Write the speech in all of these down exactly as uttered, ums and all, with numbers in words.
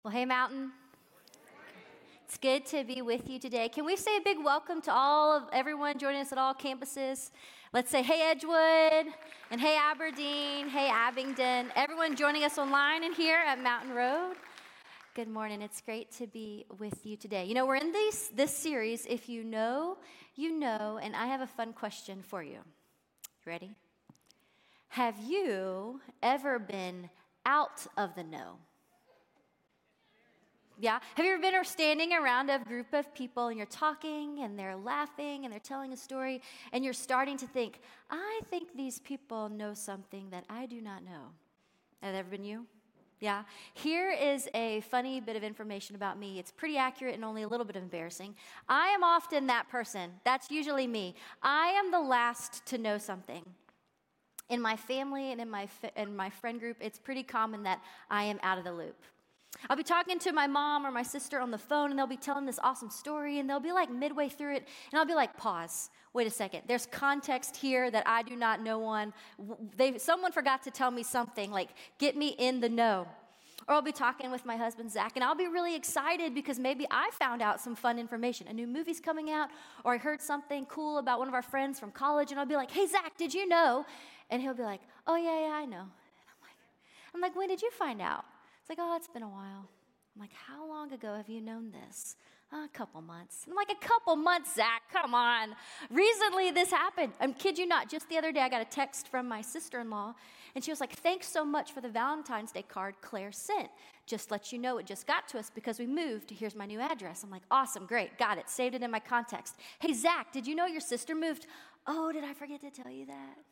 Well, hey, Mountain. It's good to be with you today. Can we say a big welcome to all of everyone joining us at all campuses? Let's say, hey, Edgewood, and hey, Aberdeen, hey, Abingdon, everyone joining us online and here at Mountain Road. Good morning. It's great to be with you today. You know, we're in this, this series, If You Know, You Know, and I have a fun question for you. You ready? Have you ever been out of the know? Yeah. Have you ever been standing around a group of people and you're talking and they're laughing and they're telling a story and you're starting to think, I think these people know something that I do not know. Has that ever been you? Yeah. Here is a funny bit of information about me. It's pretty accurate and only a little bit embarrassing. I am often that person. That's usually me. I am the last to know something. In my family and in my in my friend group, it's pretty common that I am out of the loop. I'll be talking to my mom or my sister on the phone, and they'll be telling this awesome story, and they'll be like midway through it, and I'll be like, pause, wait a second. There's context here that I do not know on. They, someone forgot to tell me something, like get me in the know. Or I'll be talking with my husband, Zach, and I'll be really excited because maybe I found out some fun information. A new movie's coming out, or I heard something cool about one of our friends from college, and I'll be like, hey, Zach, did you know? And he'll be like, oh, yeah, yeah, I know. And I'm like, I'm like, when did you find out? It's like, oh, it's been a while. I'm like, how long ago have you known this? Oh, a couple months. I'm like, a couple months, Zach, come on. Recently, this happened. I kid you not. Just the other day, I got a text from my sister-in-law, and she was like, thanks so much for the Valentine's Day card Claire sent. Just let you know it just got to us because we moved. Here's my new address. I'm like, awesome, great, got it. Saved it in my context. Hey, Zach, did you know your sister moved? Oh, did I forget to tell you that?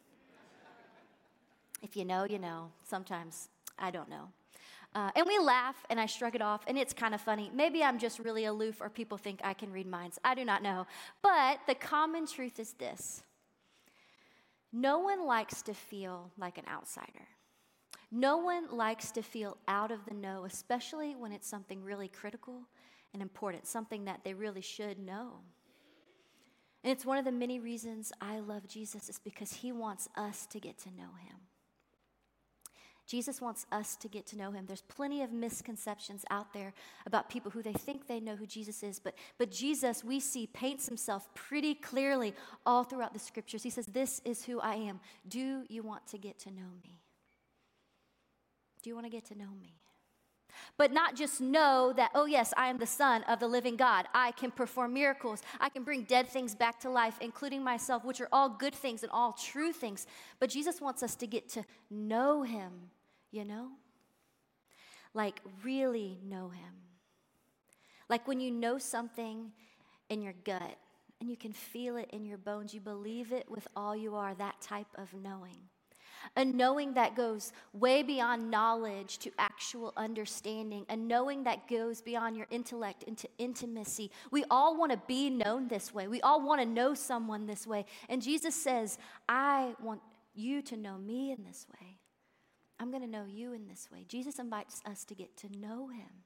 If you know, you know. Sometimes I don't know. Uh, and we laugh, and I shrug it off, and it's kind of funny. Maybe I'm just really aloof, or people think I can read minds. I do not know. But the common truth is this. No one likes to feel like an outsider. No one likes to feel out of the know, especially when it's something really critical and important, something that they really should know. And it's one of the many reasons I love Jesus is because he wants us to get to know him. Jesus wants us to get to know him. There's plenty of misconceptions out there about people who they think they know who Jesus is. But, but Jesus, we see, paints himself pretty clearly all throughout the scriptures. He says, this is who I am. Do you want to get to know me? Do you want to get to know me? But not just know that, oh yes, I am the Son of the living God. I can perform miracles. I can bring dead things back to life, including myself, which are all good things and all true things. But Jesus wants us to get to know him. You know? Like really know him. Like when you know something in your gut and you can feel it in your bones, you believe it with all you are, that type of knowing. A knowing that goes way beyond knowledge to actual understanding. A knowing that goes beyond your intellect into intimacy. We all want to be known this way. We all want to know someone this way. And Jesus says, I want you to know me in this way. I'm going to know you in this way. Jesus invites us to get to know him.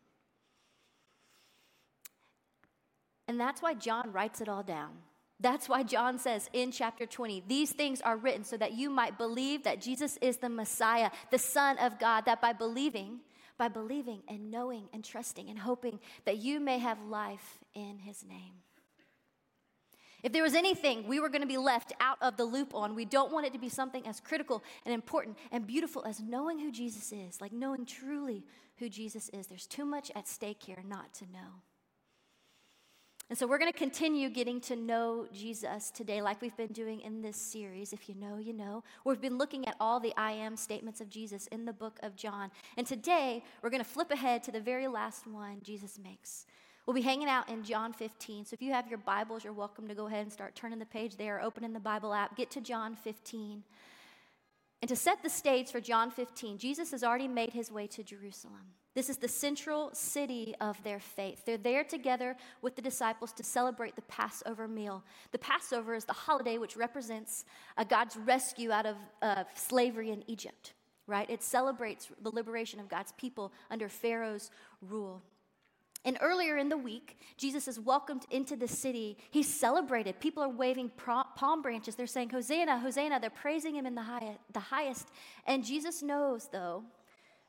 And that's why John writes it all down. That's why John says in chapter twenty, these things are written so that you might believe that Jesus is the Messiah, the Son of God, that by believing, by believing and knowing and trusting and hoping that you may have life in his name. If there was anything we were going to be left out of the loop on, we don't want it to be something as critical and important and beautiful as knowing who Jesus is, like knowing truly who Jesus is. There's too much at stake here not to know. And so we're going to continue getting to know Jesus today like we've been doing in this series. If you know, you know. We've been looking at all the I am statements of Jesus in the book of John. And today we're going to flip ahead to the very last one Jesus makes. We'll be hanging out in John fifteen. So if you have your Bibles, you're welcome to go ahead and start turning the page there, opening the Bible app. Get to John fifteen. And to set the stage for John fifteen, Jesus has already made his way to Jerusalem. This is the central city of their faith. They're there together with the disciples to celebrate the Passover meal. The Passover is the holiday which represents uh, God's rescue out of uh, slavery in Egypt, right? It celebrates the liberation of God's people under Pharaoh's rule. And earlier in the week, Jesus is welcomed into the city. He's celebrated. People are waving palm branches. They're saying, Hosanna, Hosanna. They're praising him in the high, the highest. And Jesus knows, though,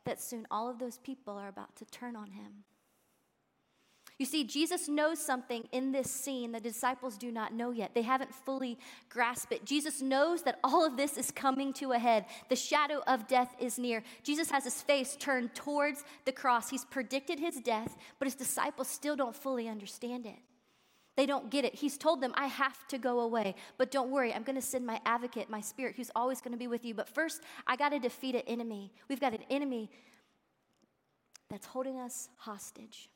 that soon all of those people are about to turn on him. You see, Jesus knows something in this scene the disciples do not know yet. They haven't fully grasped it. Jesus knows that all of this is coming to a head. The shadow of death is near. Jesus has his face turned towards the cross. He's predicted his death, but his disciples still don't fully understand it. They don't get it. He's told them, I have to go away, but don't worry, I'm going to send my advocate, my spirit, who's always going to be with you. But first, I got to defeat an enemy. We've got an enemy that's holding us hostage.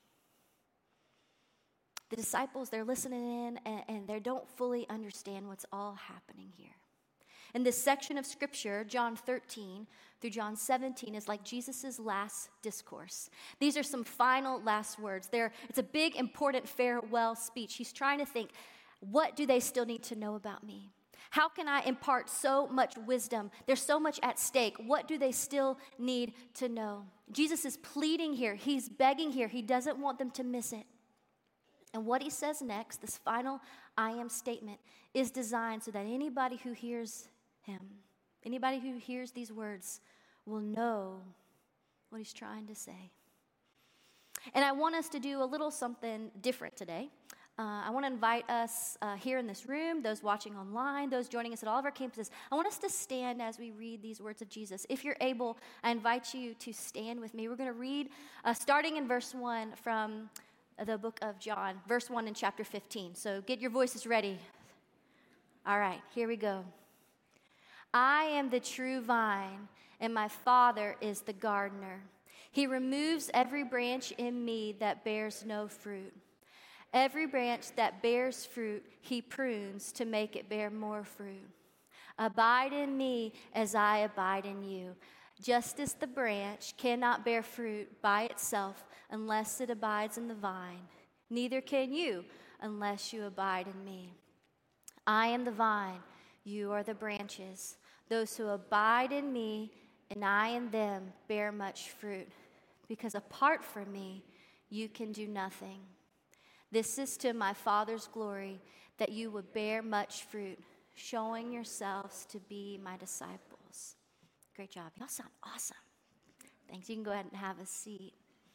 The disciples, they're listening in, and, and they don't fully understand what's all happening here. In this section of Scripture, John thirteen through John seventeen is like Jesus' last discourse. These are some final last words. They're, it's a big, important farewell speech. He's trying to think, what do they still need to know about me? How can I impart so much wisdom? There's so much at stake. What do they still need to know? Jesus is pleading here. He's begging here. He doesn't want them to miss it. And what he says next, this final I am statement, is designed so that anybody who hears him, anybody who hears these words will know what he's trying to say. And I want us to do a little something different today. Uh, I want to invite us uh, here in this room, those watching online, those joining us at all of our campuses. I want us to stand as we read these words of Jesus. If you're able, I invite you to stand with me. We're going to read, uh, starting in verse one from the book of John, verse one in chapter fifteen. So get your voices ready. All right, here we go. I am the true vine, and my Father is the gardener. He removes every branch in me that bears no fruit. Every branch that bears fruit, he prunes to make it bear more fruit. Abide in me as I abide in you. Just as the branch cannot bear fruit by itself unless it abides in the vine, neither can you unless you abide in me. I am the vine, you are the branches. Those who abide in me and I in them bear much fruit, because apart from me, you can do nothing. This is to my Father's glory, that you would bear much fruit, showing yourselves to be my disciples. Great job. Y'all sound awesome. Thanks. You can go ahead and have a seat.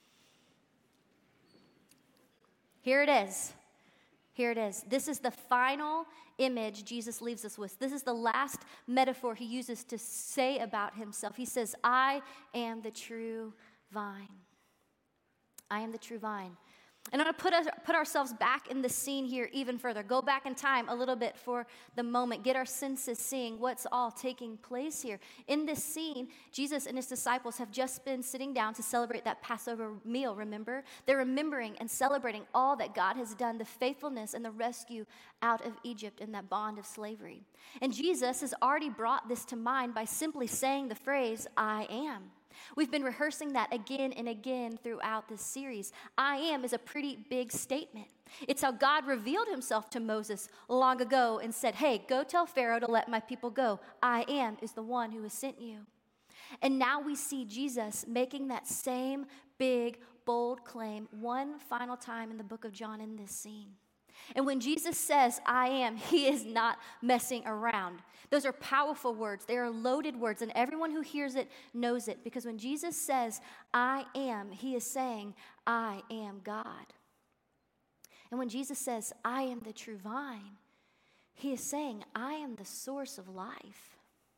Here it is. Here it is. This is the final image Jesus leaves us with. This is the last metaphor he uses to say about himself. He says, I am the true vine. I am the true vine. And I'm going to put us, put ourselves back in the scene here even further. Go back in time a little bit for the moment. Get our senses seeing what's all taking place here. In this scene, Jesus and his disciples have just been sitting down to celebrate that Passover meal, remember? They're remembering and celebrating all that God has done, the faithfulness and the rescue out of Egypt and that bond of slavery. And Jesus has already brought this to mind by simply saying the phrase, I am. We've been rehearsing that again and again throughout this series. I am is a pretty big statement. It's how God revealed himself to Moses long ago and said, hey, go tell Pharaoh to let my people go. I am is the one who has sent you. And now we see Jesus making that same big, bold claim one final time in the book of John in this scene. And when Jesus says, I am, he is not messing around. Those are powerful words. They are loaded words, and everyone who hears it knows it. Because when Jesus says, I am, he is saying, I am God. And when Jesus says, I am the true vine, he is saying, I am the source of life.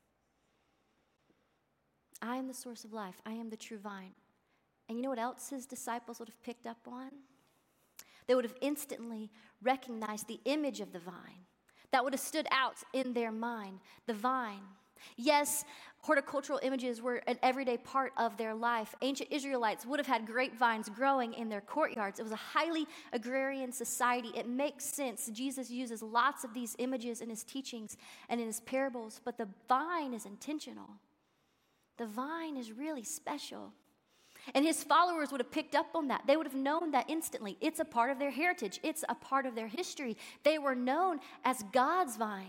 I am the source of life. I am the true vine. And you know what else his disciples would have picked up on? They would have instantly recognized the image of the vine. That would have stood out in their mind, the vine. Yes, horticultural images were an everyday part of their life. Ancient Israelites would have had grapevines growing in their courtyards. It was a highly agrarian society. It makes sense. Jesus uses lots of these images in his teachings and in his parables, but the vine is intentional. The vine is really special. And his followers would have picked up on that. They would have known that instantly. It's a part of their heritage. It's a part of their history. They were known as God's vine.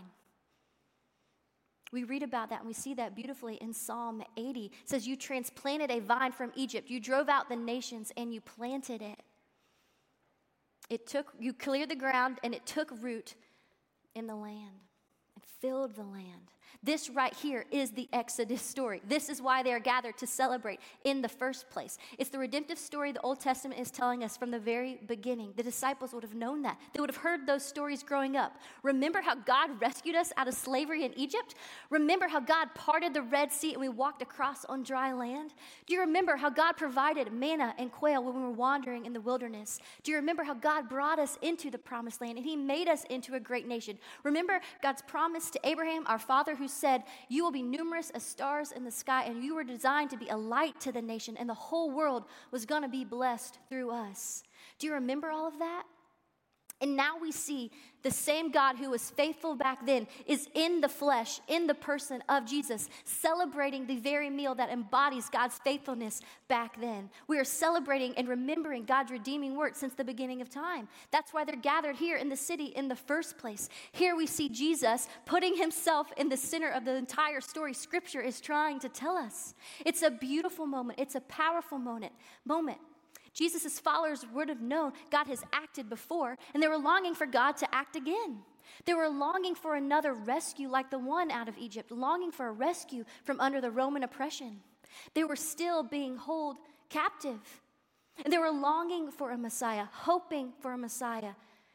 We read about that and we see that beautifully in Psalm eighty. It says, you transplanted a vine from Egypt. You drove out the nations and you planted it. It took, you cleared the ground and it took root in the land and filled the land. This right here is the Exodus story. This is why they are gathered to celebrate in the first place. It's the redemptive story the Old Testament is telling us from the very beginning. The disciples would have known that. They would have heard those stories growing up. Remember how God rescued us out of slavery in Egypt? Remember how God parted the Red Sea and we walked across on dry land? Do you remember how God provided manna and quail when we were wandering in the wilderness? Do you remember how God brought us into the promised land and he made us into a great nation? Remember God's promise to Abraham, our father, who said, you will be numerous as stars in the sky, and you were designed to be a light to the nation, and the whole world was going to be blessed through us. Do you remember all of that? And now we see the same God who was faithful back then is in the flesh, in the person of Jesus, celebrating the very meal that embodies God's faithfulness back then. We are celebrating and remembering God's redeeming work since the beginning of time. That's why they're gathered here in the city in the first place. Here we see Jesus putting himself in the center of the entire story Scripture is trying to tell us. It's a beautiful moment. It's a powerful moment. moment. Jesus' followers would have known God has acted before, and they were longing for God to act again. They were longing for another rescue like the one out of Egypt, longing for a rescue from under the Roman oppression. They were still being held captive, and they were longing for a Messiah, hoping for a Messiah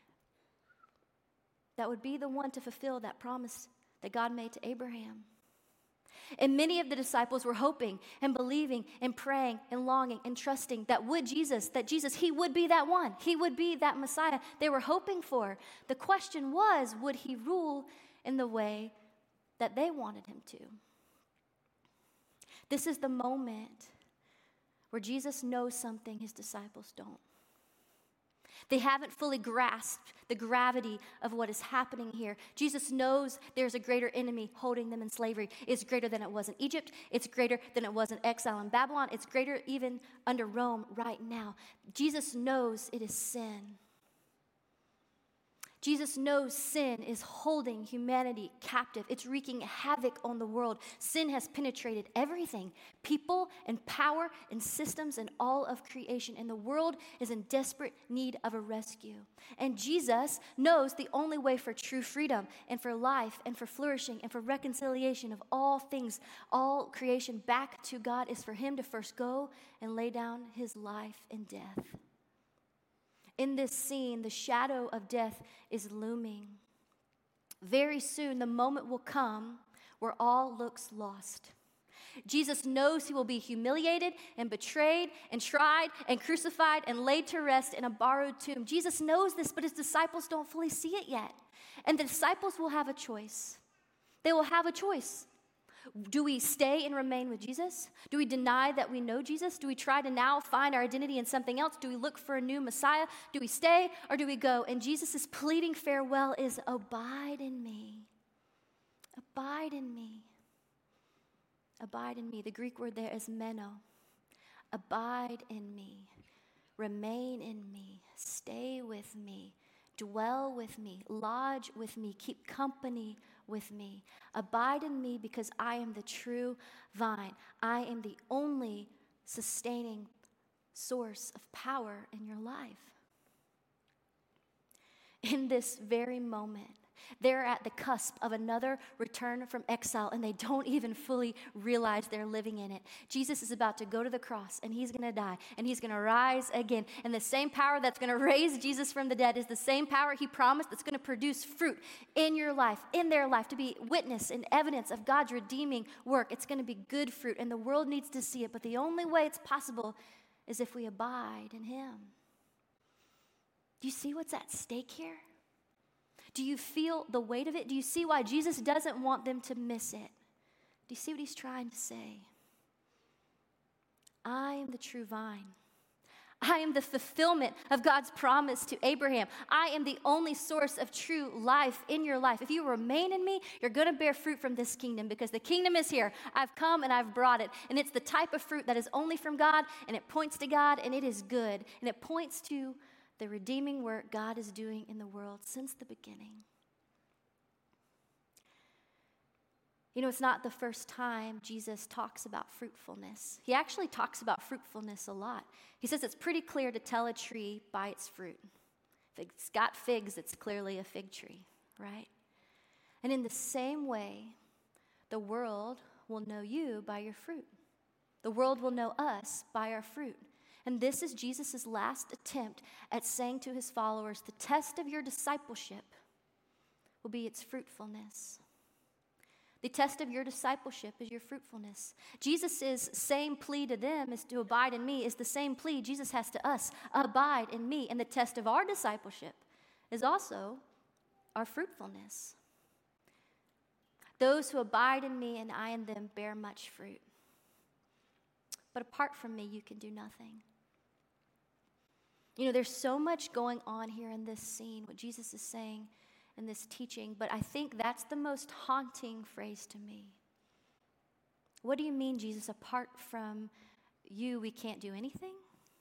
that would be the one to fulfill that promise that God made to Abraham. And many of the disciples were hoping and believing and praying and longing and trusting that would Jesus, that Jesus, he would be that one. He would be that Messiah they were hoping for. The question was, would he rule in the way that they wanted him to? This is the moment where Jesus knows something his disciples don't. They haven't fully grasped the gravity of what is happening here. Jesus knows there's a greater enemy holding them in slavery. It's greater than it was in Egypt. It's greater than it was in exile in Babylon. It's greater even under Rome right now. Jesus knows it is sin. Jesus knows sin is holding humanity captive. It's wreaking havoc on the world. Sin has penetrated everything, people and power and systems and all of creation. And the world is in desperate need of a rescue. And Jesus knows the only way for true freedom and for life and for flourishing and for reconciliation of all things, all creation back to God is for him to first go and lay down his life in death. In this scene, the shadow of death is looming. Very soon, the moment will come where all looks lost. Jesus knows he will be humiliated and betrayed and tried and crucified and laid to rest in a borrowed tomb. Jesus knows this, but his disciples don't fully see it yet. And the disciples will have a choice. They will have a choice. Do we stay and remain with Jesus? Do we deny that we know Jesus? Do we try to now find our identity in something else? Do we look for a new Messiah? Do we stay or do we go? And Jesus' pleading farewell is, abide in me. Abide in me. Abide in me. The Greek word there is meno. Abide in me. Remain in me. Stay with me. Dwell with me. Lodge with me. Keep company with me. Abide in me because I am the true vine. I am the only sustaining source of power in your life. In this very moment, they're at the cusp of another return from exile, and they don't even fully realize they're living in it. Jesus is about to go to the cross, and he's going to die, and he's going to rise again. And the same power that's going to raise Jesus from the dead is the same power he promised that's going to produce fruit in your life, in their life, to be witness and evidence of God's redeeming work. It's going to be good fruit, and the world needs to see it. But the only way it's possible is if we abide in him. Do you see what's at stake here? Do you feel the weight of it? Do you see why Jesus doesn't want them to miss it? Do you see what he's trying to say? I am the true vine. I am the fulfillment of God's promise to Abraham. I am the only source of true life in your life. If you remain in me, you're going to bear fruit from this kingdom because the kingdom is here. I've come and I've brought it. And it's the type of fruit that is only from God, and it points to God, and it is good. And it points to the redeeming work God is doing in the world since the beginning. You know, it's not the first time Jesus talks about fruitfulness. He actually talks about fruitfulness a lot. He says it's pretty clear to tell a tree by its fruit. If it's got figs, it's clearly a fig tree, right? And in the same way, The world will know you by your fruit. The world will know us by our fruit. And this is Jesus' last attempt at saying to his followers, the test of your discipleship will be its fruitfulness. The test of your discipleship is your fruitfulness. Jesus' same plea to them is to abide in me is the same plea Jesus has to us, abide in me. And the test of our discipleship is also our fruitfulness. Those who abide in me and I in them bear much fruit. But apart from me, you can do nothing. You know, there's so much going on here in this scene, what Jesus is saying in this teaching, but I think that's the most haunting phrase to me. What do you mean, Jesus, apart from you, we can't do anything?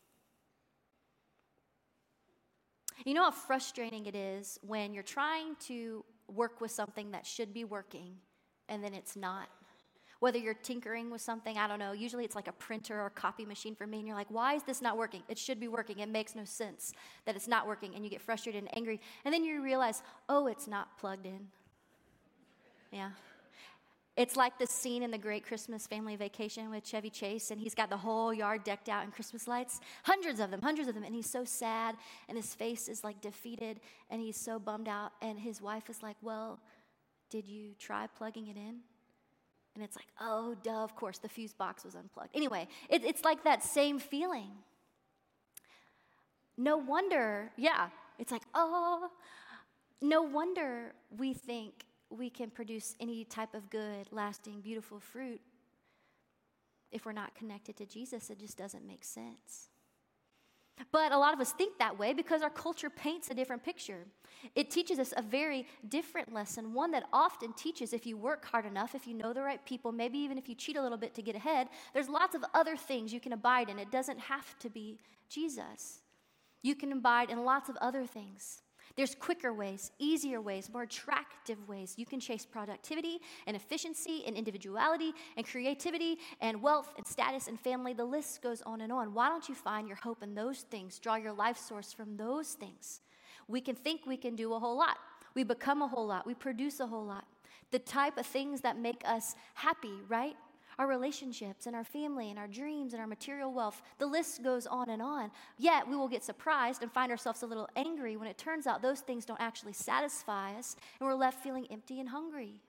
You know how frustrating it is when you're trying to work with something that should be working and then it's not? Whether you're tinkering with something, I don't know, usually it's like a printer or copy machine for me, and you're like, why is this not working? It should be working. It makes no sense that it's not working, and you get frustrated and angry, and then you realize, oh, it's not plugged in. Yeah. It's like the scene in The Great Christmas Family Vacation with Chevy Chase, and he's got the whole yard decked out in Christmas lights, hundreds of them, hundreds of them, and he's so sad, and his face is like defeated, and he's so bummed out, and his wife is like, well, did you try plugging it in? And it's like, oh, duh, of course, the fuse box was unplugged. Anyway, it, it's like that same feeling. No wonder, yeah, it's like, oh, no wonder we think we can produce any type of good, lasting, beautiful fruit if we're not connected to Jesus. It just doesn't make sense. But a lot of us think that way because our culture paints a different picture. It teaches us a very different lesson, one that often teaches if you work hard enough, if you know the right people, maybe even if you cheat a little bit to get ahead, there's lots of other things you can abide in. It doesn't have to be Jesus. You can abide in lots of other things. There's quicker ways, easier ways, more attractive ways. You can chase productivity and efficiency and individuality and creativity and wealth and status and family. The list goes on and on. Why don't you find your hope in those things? Draw your life source from those things. We can think we can do a whole lot. We become a whole lot. We produce a whole lot. The type of things that make us happy, right? Our relationships and our family and our dreams and our material wealth. The list goes on and on. Yet we will get surprised and find ourselves a little angry when it turns out those things don't actually satisfy us and we're left feeling empty and hungry.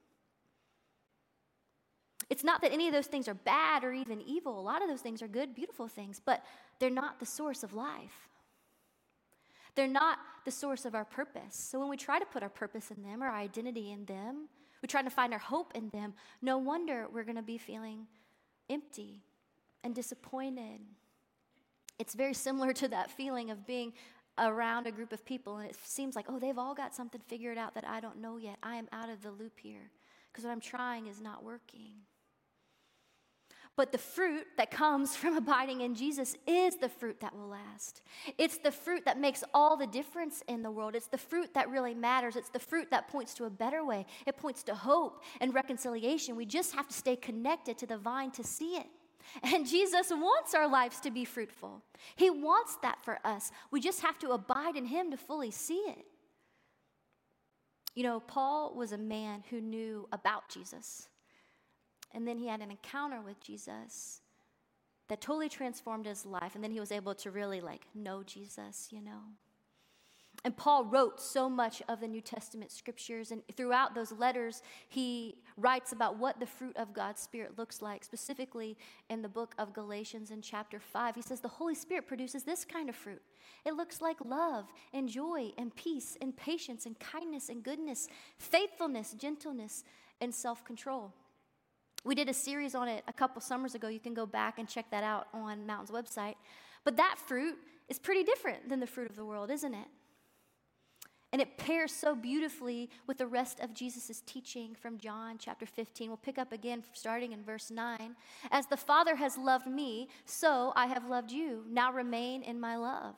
It's not that any of those things are bad or even evil. A lot of those things are good, beautiful things, but they're not the source of life. They're not the source of our purpose. So when we try to put our purpose in them or our identity in them, we try to find our hope in them, no wonder we're going to be feeling empty and disappointed. It's very similar to that feeling of being around a group of people and it seems like, oh, they've all got something figured out that I don't know yet. I am out of the loop here because what I'm trying is not working. But the fruit that comes from abiding in Jesus is the fruit that will last. It's the fruit that makes all the difference in the world. It's the fruit that really matters. It's the fruit that points to a better way. It points to hope and reconciliation. We just have to stay connected to the vine to see it. And Jesus wants our lives to be fruitful. He wants that for us. We just have to abide in him to fully see it. You know, Paul was a man who knew about Jesus. And then he had an encounter with Jesus that totally transformed his life. And then he was able to really like know Jesus, you know. And Paul wrote so much of the New Testament scriptures. And throughout those letters, he writes about what the fruit of God's Spirit looks like. Specifically in the book of Galatians in chapter five, he says the Holy Spirit produces this kind of fruit. It looks like love and joy and peace and patience and kindness and goodness, faithfulness, gentleness, and self-control. We did a series on it a couple summers ago. You can go back and check that out on Mountain's website. But that fruit is pretty different than the fruit of the world, isn't it? And it pairs so beautifully with the rest of Jesus' teaching from John chapter fifteen. We'll pick up again starting in verse nine. As the Father has loved me, so I have loved you. Now remain in my love.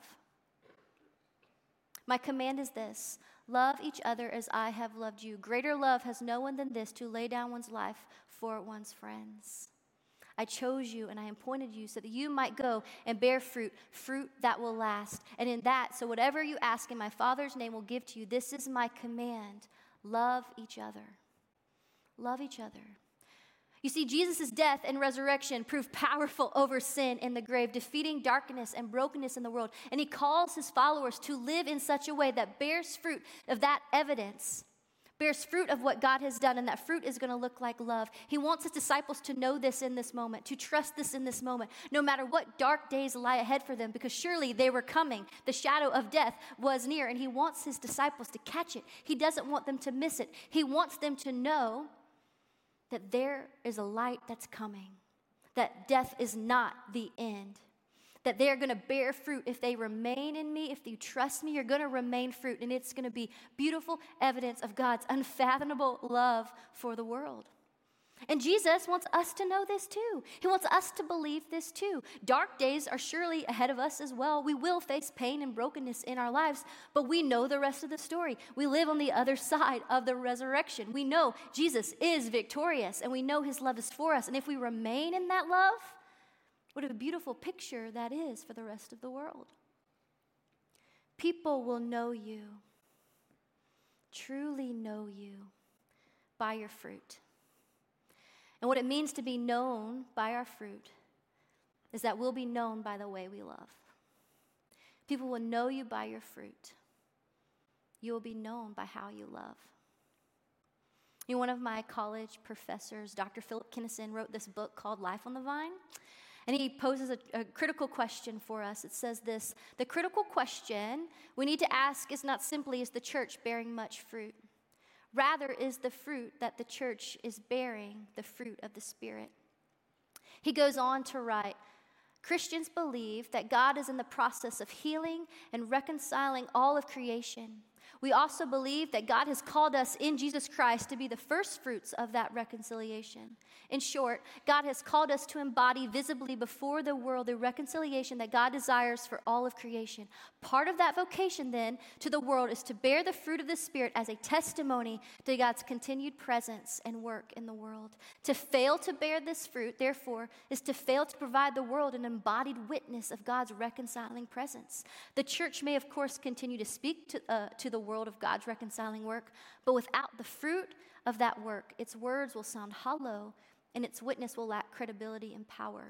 My command is this: love each other as I have loved you. Greater love has no one than this, to lay down one's life for one's friends. I chose you and I appointed you so that you might go and bear fruit, fruit that will last. And in that, so whatever you ask in my Father's name will give to you. This is my command: love each other. Love each other. You see, Jesus' death and resurrection proved powerful over sin in the grave, defeating darkness and brokenness in the world. And he calls his followers to live in such a way that bears fruit of that evidence, bears fruit of what God has done, and that fruit is going to look like love. He wants his disciples to know this in this moment, to trust this in this moment, no matter what dark days lie ahead for them, because surely they were coming. The shadow of death was near, and he wants his disciples to catch it. He doesn't want them to miss it. He wants them to know that there is a light that's coming, that death is not the end, that they are going to bear fruit. If they remain in me, if you trust me, you're going to remain fruit, and it's going to be beautiful evidence of God's unfathomable love for the world. And Jesus wants us to know this too. He wants us to believe this too. Dark days are surely ahead of us as well. We will face pain and brokenness in our lives, but we know the rest of the story. We live on the other side of the resurrection. We know Jesus is victorious, and we know his love is for us. And if we remain in that love, what a beautiful picture that is for the rest of the world. People will know you, truly know you, by your fruit. And what it means to be known by our fruit is that we'll be known by the way we love. People will know you by your fruit. You will be known by how you love. You know, one of my college professors, Doctor Philip Kinnison, wrote this book called Life on the Vine. And he poses a, a critical question for us. It says this: the critical question we need to ask is not simply, is the church bearing much fruit? Rather, is the fruit that the church is bearing the fruit of the Spirit? He goes on to write, Christians believe that God is in the process of healing and reconciling all of creation. We also believe that God has called us in Jesus Christ to be the first fruits of that reconciliation. In short, God has called us to embody visibly before the world the reconciliation that God desires for all of creation. Part of that vocation, then, to the world is to bear the fruit of the Spirit as a testimony to God's continued presence and work in the world. To fail to bear this fruit, therefore, is to fail to provide the world an embodied witness of God's reconciling presence. The church may, of course, continue to speak to, uh, to the world of God's reconciling work, but without the fruit of that work, its words will sound hollow and its witness will lack credibility and power.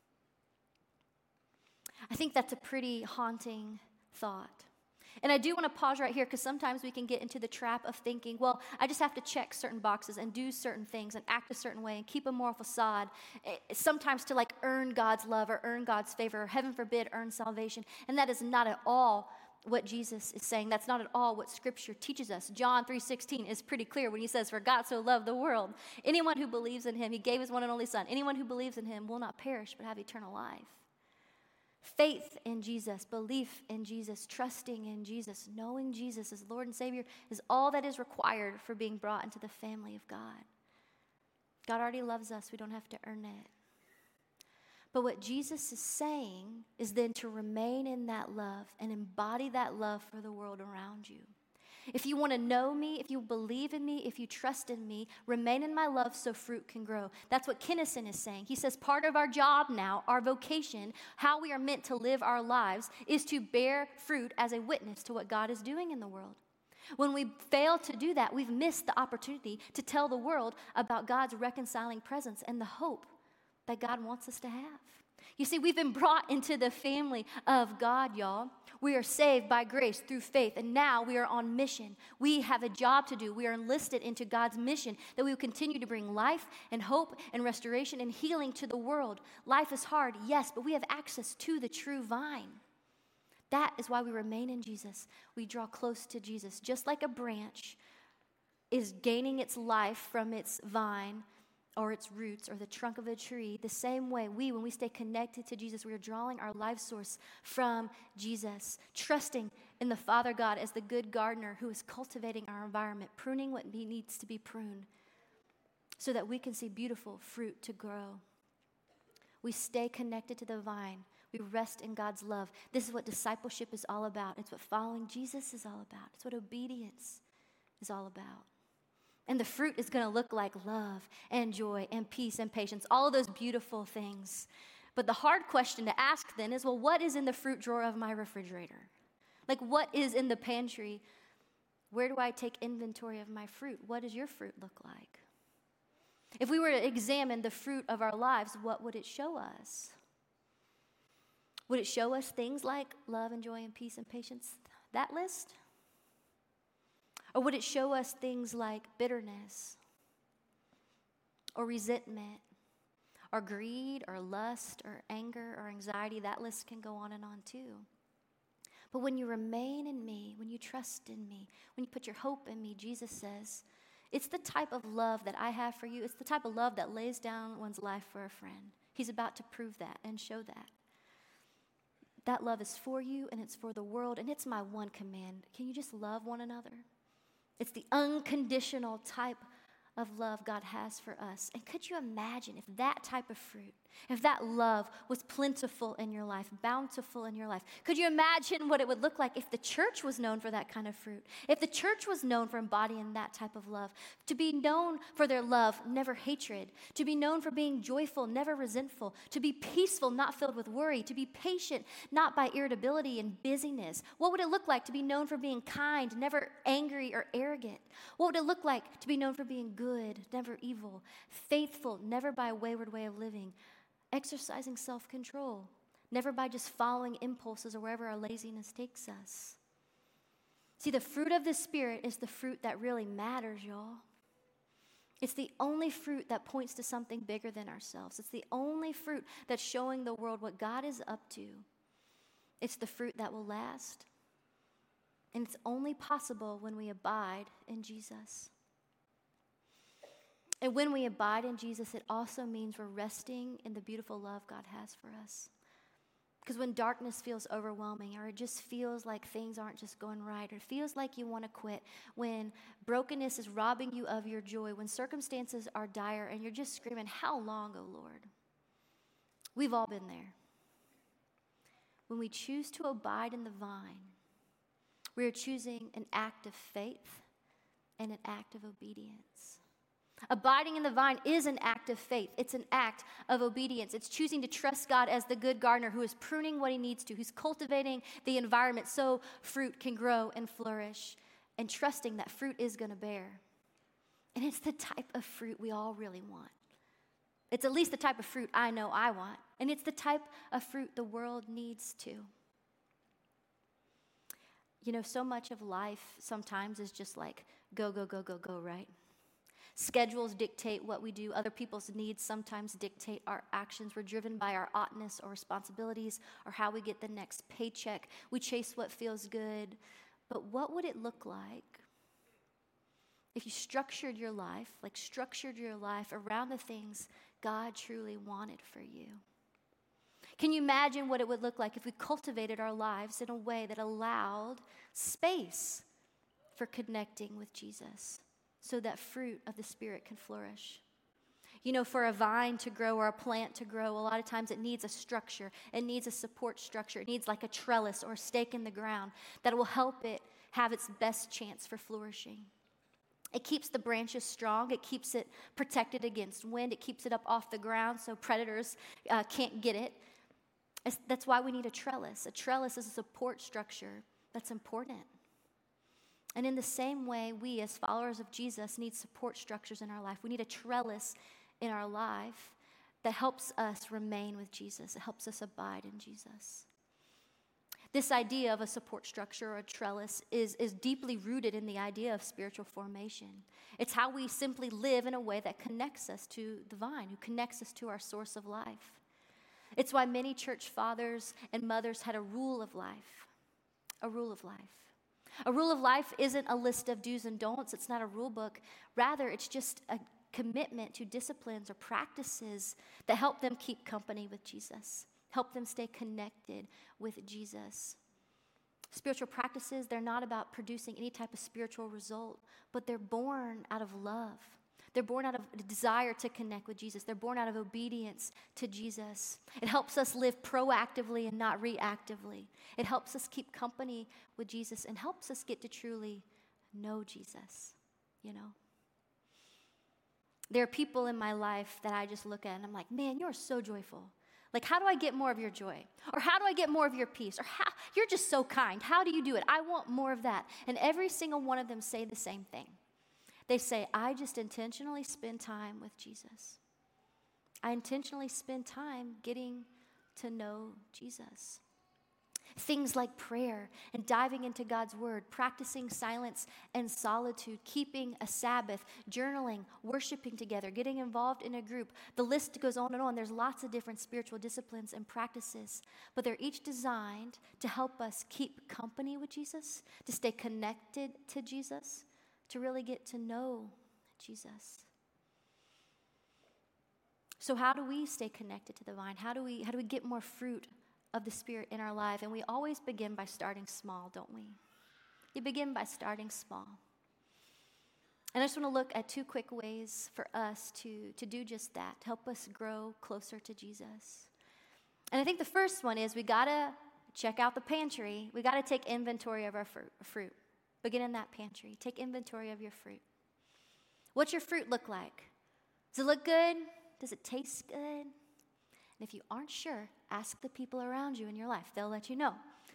I think that's a pretty haunting thought. And I do want to pause right here, because sometimes we can get into the trap of thinking, well, I just have to check certain boxes and do certain things and act a certain way and keep a moral facade, sometimes to like earn God's love or earn God's favor, or heaven forbid, earn salvation. And that is not at all what Jesus is saying. That's not at all what Scripture teaches us. John three sixteen is pretty clear when he says, for God so loved the world. Anyone who believes in him, he gave his one and only Son. Anyone who believes in him will not perish but have eternal life. Faith in Jesus, belief in Jesus, trusting in Jesus, knowing Jesus as Lord and Savior is all that is required for being brought into the family of God. God already loves us. We don't have to earn it. But what Jesus is saying is then to remain in that love and embody that love for the world around you. If you want to know me, if you believe in me, if you trust in me, remain in my love so fruit can grow. That's what Kinnison is saying. He says part of our job now, our vocation, how we are meant to live our lives, is to bear fruit as a witness to what God is doing in the world. When we fail to do that, we've missed the opportunity to tell the world about God's reconciling presence and the hope that God wants us to have. You see, we've been brought into the family of God, y'all. We are saved by grace through faith, and now we are on mission. We have a job to do. We are enlisted into God's mission that we will continue to bring life and hope and restoration and healing to the world. Life is hard, yes, but we have access to the true vine. That is why we remain in Jesus. We draw close to Jesus. Just like a branch is gaining its life from its vine, or its roots, or the trunk of a tree, the same way we, when we stay connected to Jesus, we are drawing our life source from Jesus, trusting in the Father God as the good gardener who is cultivating our environment, pruning what needs to be pruned, so that we can see beautiful fruit to grow. We stay connected to the vine. We rest in God's love. This is what discipleship is all about. It's what following Jesus is all about. It's what obedience is all about. And the fruit is going to look like love and joy and peace and patience, all of those beautiful things. But the hard question to ask then is, well, what is in the fruit drawer of my refrigerator? Like, what is in the pantry? Where do I take inventory of my fruit? What does your fruit look like? If we were to examine the fruit of our lives, what would it show us? Would it show us things like love and joy and peace and patience, that list? Or would it show us things like bitterness or resentment or greed or lust or anger or anxiety? That list can go on and on too. But when you remain in me, when you trust in me, when you put your hope in me, Jesus says, it's the type of love that I have for you. It's the type of love that lays down one's life for a friend. He's about to prove that and show that. That love is for you and it's for the world, and it's my one command. Can you just love one another? It's the unconditional type of love God has for us. And could you imagine if that type of fruit, if that love was plentiful in your life, bountiful in your life? Could you imagine what it would look like if the church was known for that kind of fruit? If the church was known for embodying that type of love, to be known for their love, never hatred, to be known for being joyful, never resentful, to be peaceful, not filled with worry, to be patient, not by irritability and busyness. What would it look like to be known for being kind, never angry or arrogant? What would it look like to be known for being good, never evil, faithful, never by a wayward way of living, exercising self-control, never by just following impulses or wherever our laziness takes us? See, the fruit of the Spirit is the fruit that really matters, y'all. It's the only fruit that points to something bigger than ourselves. It's the only fruit that's showing the world what God is up to. It's the fruit that will last. And it's only possible when we abide in Jesus. And when we abide in Jesus, it also means we're resting in the beautiful love God has for us. Because when darkness feels overwhelming, or it just feels like things aren't just going right, or it feels like you want to quit, when brokenness is robbing you of your joy, when circumstances are dire and you're just screaming, how long, oh Lord? We've all been there. When we choose to abide in the vine, we are choosing an act of faith and an act of obedience. Abiding in the vine is an act of faith. It's an act of obedience. It's choosing to trust God as the good gardener who is pruning what he needs to, who's cultivating the environment so fruit can grow and flourish, and trusting that fruit is going to bear. And it's the type of fruit we all really want. It's at least the type of fruit I know I want. And it's the type of fruit the world needs too. You know, so much of life sometimes is just like go, go, go, go, go, right? Schedules dictate what we do. Other people's needs sometimes dictate our actions. We're driven by our oughtness or responsibilities or how we get the next paycheck. We chase what feels good. But what would it look like if you structured your life, like structured your life around the things God truly wanted for you? Can you imagine what it would look like if we cultivated our lives in a way that allowed space for connecting with Jesus, so that fruit of the Spirit can flourish? You know, for a vine to grow or a plant to grow, a lot of times it needs a structure. It needs a support structure. It needs like a trellis or a stake in the ground that will help it have its best chance for flourishing. It keeps the branches strong. It keeps it protected against wind. It keeps it up off the ground so predators uh, can't get it. It's, that's why we need a trellis. A trellis is a support structure that's important. And in the same way, we as followers of Jesus need support structures in our life. We need a trellis in our life that helps us remain with Jesus. It helps us abide in Jesus. This idea of a support structure or a trellis is, is deeply rooted in the idea of spiritual formation. It's how we simply live in a way that connects us to the vine, who connects us to our source of life. It's why many church fathers and mothers had a rule of life, a rule of life. A rule of life isn't a list of do's and don'ts. It's not a rule book. Rather, it's just a commitment to disciplines or practices that help them keep company with Jesus, help them stay connected with Jesus. Spiritual practices, they're not about producing any type of spiritual result, but they're born out of love. They're born out of a desire to connect with Jesus. They're born out of obedience to Jesus. It helps us live proactively and not reactively. It helps us keep company with Jesus and helps us get to truly know Jesus, you know. There are people in my life that I just look at and I'm like, man, you're so joyful. Like, how do I get more of your joy? Or how do I get more of your peace? Or how, you're just so kind. How do you do it? I want more of that. And every single one of them say the same thing. They say, I just intentionally spend time with Jesus. I intentionally spend time getting to know Jesus. Things like prayer and diving into God's word, practicing silence and solitude, keeping a Sabbath, journaling, worshiping together, getting involved in a group. The list goes on and on. There's lots of different spiritual disciplines and practices, but they're each designed to help us keep company with Jesus, to stay connected to Jesus, to really get to know Jesus. So how do we stay connected to the vine? How do we, how do we get more fruit of the Spirit in our life? And we always begin by starting small, don't we? You begin by starting small. And I just want to look at two quick ways for us to, to do just that, to help us grow closer to Jesus. And I think the first one is we got to check out the pantry. We got to take inventory of our fruit. Begin in that pantry. Take inventory of your fruit. What's your fruit look like? Does it look good? Does it taste good? And if you aren't sure, ask the people around you in your life. They'll let you know.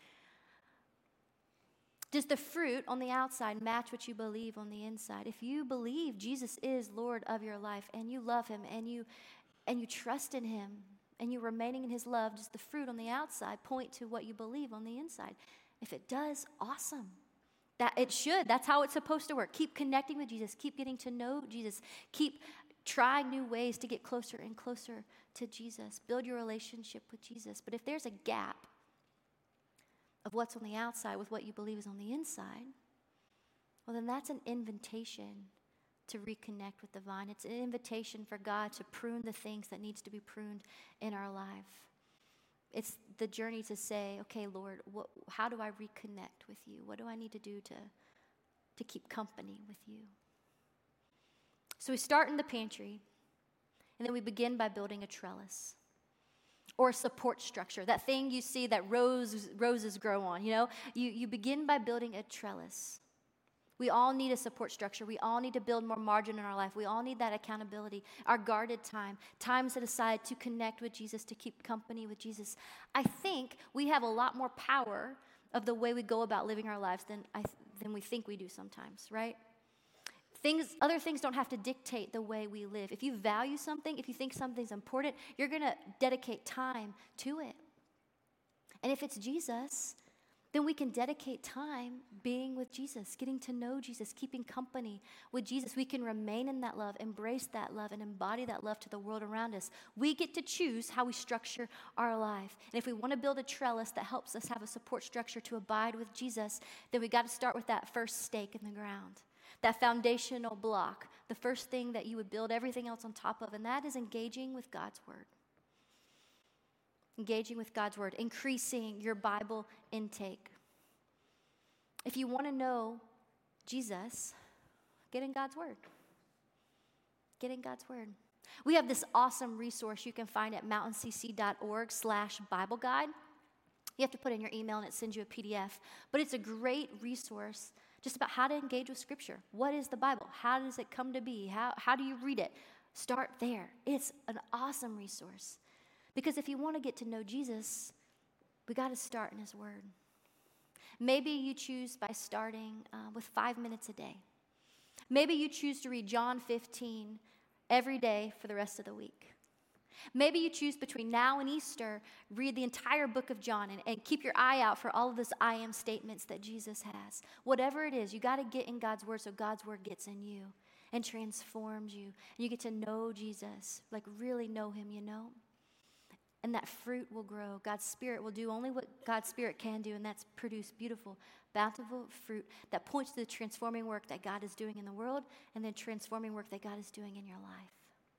Does the fruit on the outside match what you believe on the inside? If you believe Jesus is Lord of your life and you love him and you and you trust in him and you're remaining in his love, does the fruit on the outside point to what you believe on the inside? If it does, awesome. That it should. That's how it's supposed to work. Keep connecting with Jesus. Keep getting to know Jesus. Keep trying new ways to get closer and closer to Jesus. Build your relationship with Jesus. But if there's a gap of what's on the outside with what you believe is on the inside, well, then that's an invitation to reconnect with the vine. It's an invitation for God to prune the things that needs to be pruned in our life. It's the journey to say, okay, Lord, what, how do I reconnect with you? What do I need to do to, to keep company with you? So we start in the pantry, and then we begin by building a trellis or a support structure, that thing you see that rose, roses grow on, you know? You, you begin by building a trellis. We all need a support structure. We all need to build more margin in our life. We all need that accountability, our guarded time, time set aside to connect with Jesus, to keep company with Jesus. I think we have a lot more power of the way we go about living our lives than, I, than we think we do sometimes, right? Things, other things don't have to dictate the way we live. If you value something, if you think something's important, you're going to dedicate time to it. And if it's Jesus, then we can dedicate time being with Jesus, getting to know Jesus, keeping company with Jesus. We can remain in that love, embrace that love, and embody that love to the world around us. We get to choose how we structure our life. And if we want to build a trellis that helps us have a support structure to abide with Jesus, then we got to start with that first stake in the ground. That foundational block, the first thing that you would build everything else on top of, and that is engaging with God's word. Engaging with God's word, increasing your Bible intake. If you want to know Jesus, get in God's word. Get in God's word. We have this awesome resource you can find at mountaincc.org slash Bible guide. You have to put in your email and it sends you a P D F. But it's a great resource just about how to engage with Scripture. What is the Bible? How does it come to be? How, how do you read it? Start there. It's an awesome resource. Because if you want to get to know Jesus, we got to start in his word. Maybe you choose by starting uh, with five minutes a day. Maybe you choose to read John fifteen every day for the rest of the week. Maybe you choose between now and Easter, read the entire book of John and, and keep your eye out for all of those I am statements that Jesus has. Whatever it is, you got to get in God's word so God's word gets in you and transforms you. And you get to know Jesus, like really know him, you know? And that fruit will grow. God's Spirit will do only what God's Spirit can do, and that's produce beautiful, bountiful fruit that points to the transforming work that God is doing in the world and the transforming work that God is doing in your life.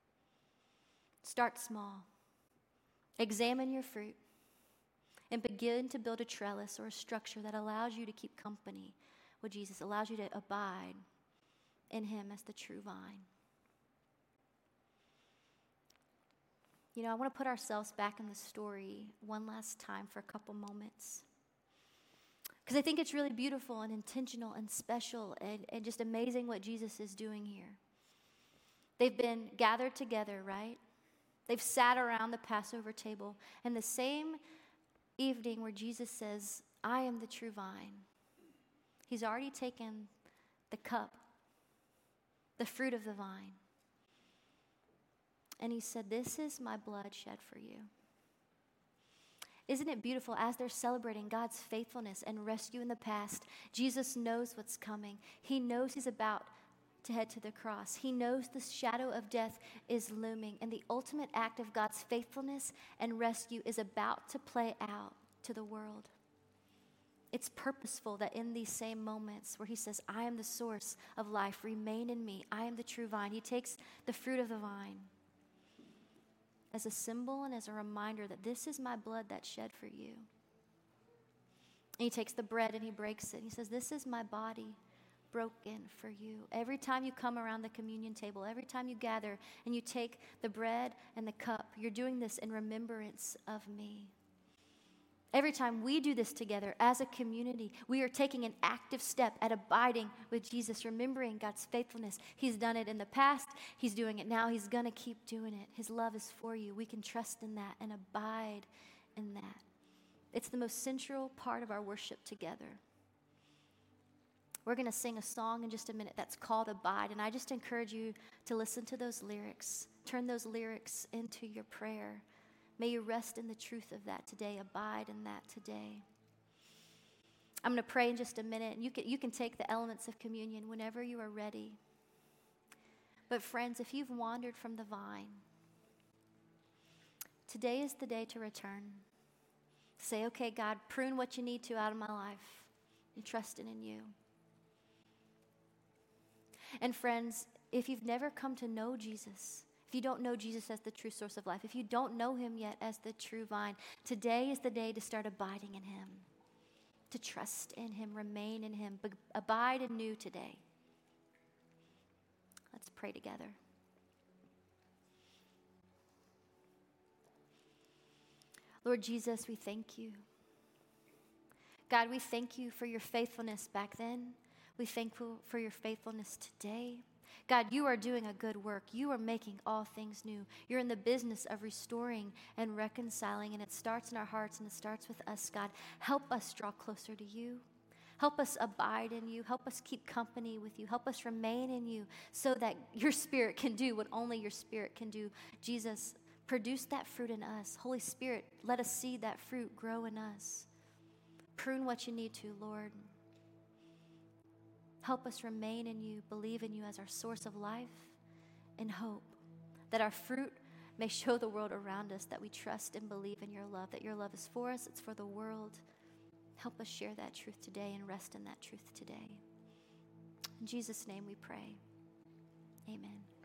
Start small. Examine your fruit and begin to build a trellis or a structure that allows you to keep company with Jesus, allows you to abide in him as the true vine. You know, I want to put ourselves back in the story one last time for a couple moments. Because I think it's really beautiful and intentional and special and, and just amazing what Jesus is doing here. They've been gathered together, right? They've sat around the Passover table. And the same evening where Jesus says, I am the true vine, he's already taken the cup the fruit of the vine. And he said, this is my blood shed for you. Isn't it beautiful as they're celebrating God's faithfulness and rescue in the past? Jesus knows what's coming. He knows he's about to head to the cross. He knows the shadow of death is looming, and the ultimate act of God's faithfulness and rescue is about to play out to the world. It's purposeful that in these same moments where he says, I am the source of life, remain in me, I am the true vine, he takes the fruit of the vine as a symbol and as a reminder that this is my blood that's shed for you. And he takes the bread and he breaks it. He says, this is my body broken for you. Every time you come around the communion table, every time you gather and you take the bread and the cup, you're doing this in remembrance of me. Every time we do this together as a community, we are taking an active step at abiding with Jesus, remembering God's faithfulness. He's done it in the past. He's doing it now. He's going to keep doing it. His love is for you. We can trust in that and abide in that. It's the most central part of our worship together. We're going to sing a song in just a minute that's called Abide, and I just encourage you to listen to those lyrics. Turn those lyrics into your prayer. May you rest in the truth of that today. Abide in that today. I'm going to pray in just a minute, and you can, you can take the elements of communion whenever you are ready. But friends, if you've wandered from the vine, today is the day to return. Say, okay, God, prune what you need to out of my life. I'm trusting in you. And friends, if you've never come to know Jesus, if you don't know Jesus as the true source of life, if you don't know him yet as the true vine, today is the day to start abiding in him, to trust in him, remain in him, b- abide anew today. Let's pray together. Lord Jesus, we thank you. God, we thank you for your faithfulness back then. We thank you for your faithfulness today. God, you are doing a good work. You are making all things new. You're in the business of restoring and reconciling, and it starts in our hearts and it starts with us, God. Help us draw closer to you. Help us abide in you. Help us keep company with you. Help us remain in you so that your Spirit can do what only your Spirit can do. Jesus, produce that fruit in us. Holy Spirit, let us see that fruit grow in us. Prune what you need to, Lord. Help us remain in you, believe in you as our source of life and hope, that our fruit may show the world around us that we trust and believe in your love, that your love is for us, it's for the world. Help us share that truth today and rest in that truth today. In Jesus' name we pray. Amen.